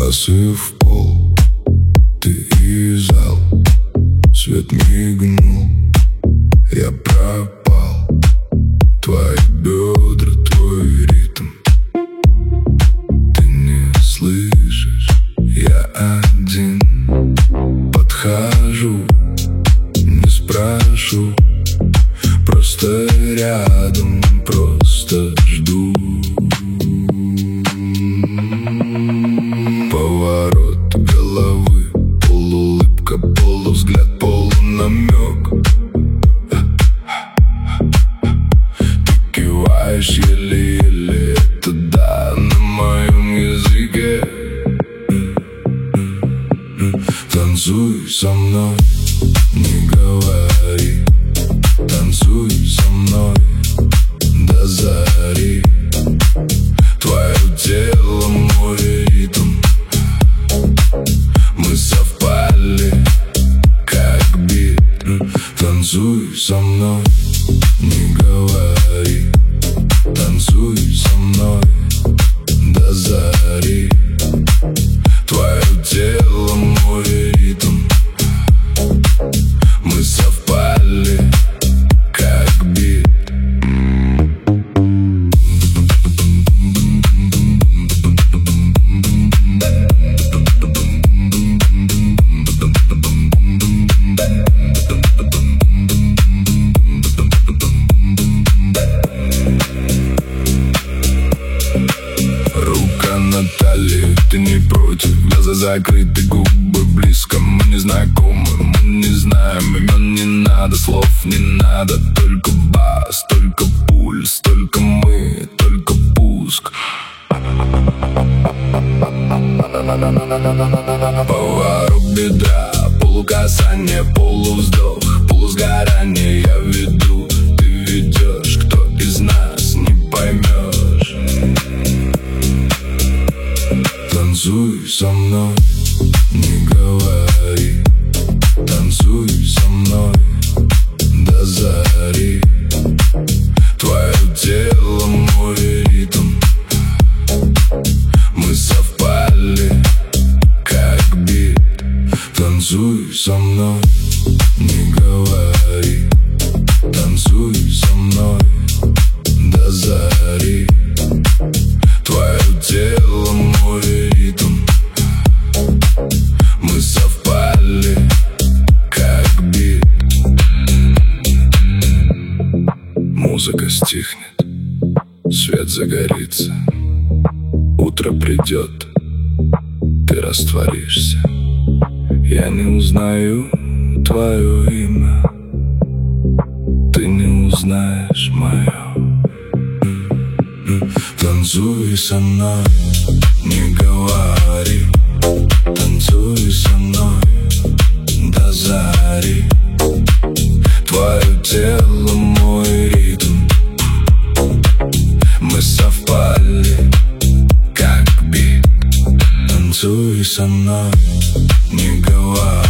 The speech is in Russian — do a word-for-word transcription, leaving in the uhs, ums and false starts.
Басы в пол, ты и зал. Свет мигнул, я пропал. Твои бедра, твой ритм. Ты не слышишь, я один. Подхожу, не спрошу, просто рядом, просто жду. Поворот головы, полуулыбка, полувзгляд, полунамек. Ты киваешь еле-еле, это да, на моем языке. Танцуй со мной, не говори. Танцуй со мной до зари. Твое тело, мой ритм. Мы совпали, как бит. Танцуй со мной, не говори. Танцуй со мной до зари. Твое тело, мой ритм. Мы совпали, как бит. Рука на талии, ты не против. Глаза закрыты, губы близко. Мы не знакомы, мы не знаем имен. Не надо слов, не надо. Только бас, только пульс, только мы, только пуск. Поворот бедра, полукасание, полувздох, полусгорание. Я веду, ты ведешь, кто из нас не поймешь. Танцуй со мной, не говори. Танцуй со мной до зари. Твое тело, мой ритм. Мы совпали, как бит. Танцуй со мной, не говори. Танцуй со мной до зари. Твое тело, мой ритм. Мы совпали, как бит. Музыка стихнет, свет загорится. Утро придет, ты растворишься. Я не узнаю твое имя, ты не узнаешь мое. Танцуй со мной, не говори. Танцуй со мной до зари. Твое тело, мой ритм. Мы совпали, как бит. Танцуй со мной, не говори.